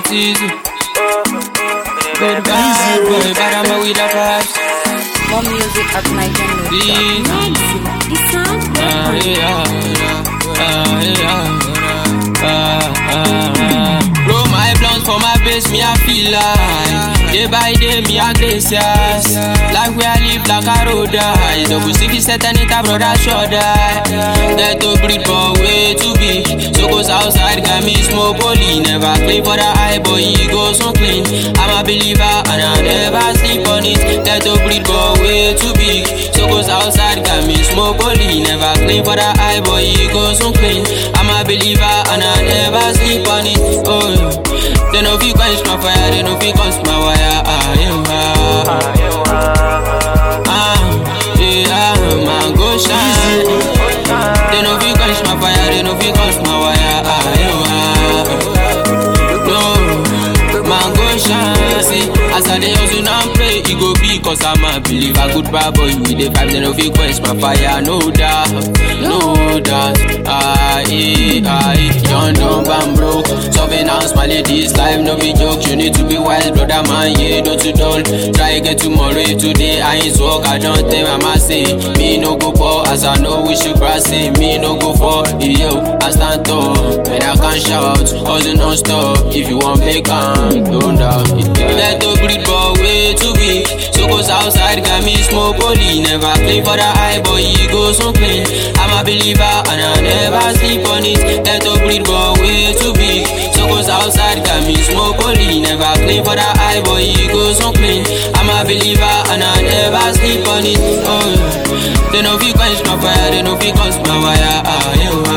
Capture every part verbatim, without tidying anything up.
it easy. Good bad boy, but I'm a with a vibes. More music at my channel. It sounds Ah, great. yeah, yeah, ah, yeah, ah, ah, ah. Blow my blunt for my base, me I feel like day by day, me I gracious. Like where I live, like a road die. Double sixty set and it a brother shoulder. Get to breed but way too big. So goes outside, got me smoke holy. Never clean for the eye, boy, he goes so clean. I'm a believer and I never sleep on it. Get to breed but way too big. So goes outside, got me smoke holy. Never clean for the eye, boy, he goes so clean. I'm a believer and I never sleep on it. Oh, they know if you quench my fire, they know if you quench my wire. Ah, yeah, ah, yeah, man, go shine. They know if you quench my fire, they know if you quench my wire. Ah, yeah, no, man, go shine. See, as I dey hustle now play, it go be cause I'm a believer. Good bad boy with the vibe, they know if you quench my fire. No doubt, no doubt. Ah, yeah, ah, yeah, young, dumb, and broke. Serving house, my ladies, life no be joke. You need to be wise, brother man, yeah, don't you dull. Try get tomorrow, if today I ain't work, I don't tell mama say. Me no go for, as I know we should cross say. Me no go for, yo, I stand tall. When I can shout, hustle non-stop. If you want make am, don't doubt. Let the breed but way too big. So goes outside, got me smoke holy. Never clean for the eye, boy, he goes so clean. I'm a believer and I never sleep on it. Let the breed but way too big. So goes outside, got me smoke holy. Never clean for the eye, boy, he goes so clean. I'm a believer and I never sleep on it. Oh, they know if you quench my fire, they know if you quench my wire. Ah, yeah,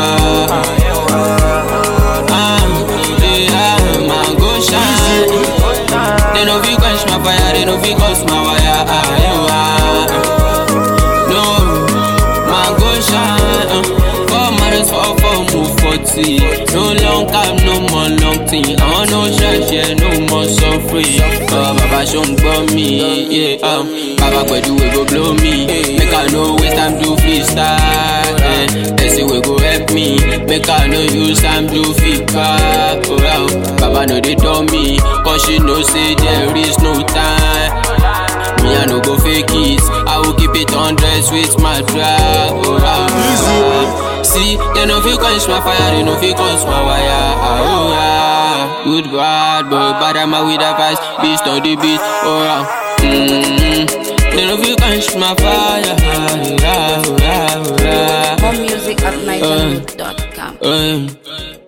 ah, yeah, man, go shine. They know if you quench my fire, they know if you quench my wire. Ah, yeah, no, man, go shine. Four models for four move forty. No long time, no more long thing. I want no church, yeah, no more suffering. Oh, Baba show for me, yeah, um, Baba go do we go blow me. Make I know waste time do freestyle. Yeah, they say we go help me. Make I know use time do feedback. Oh, wow. Baba know they tell me, cause she know say there is no time. Me I no go fake it, I will keep it on dress with my drag. Oh, wow. See, they know if you quench my fire, they know if you quench my wire. Oh, yeah. Good bad boy, but I'm a with a vice. Beast on the beat, oh, yeah. Mm. They know if you quench my fire. Oh, yeah, oh, yeah, oh, yeah. More music at my channel dot com. Um, um.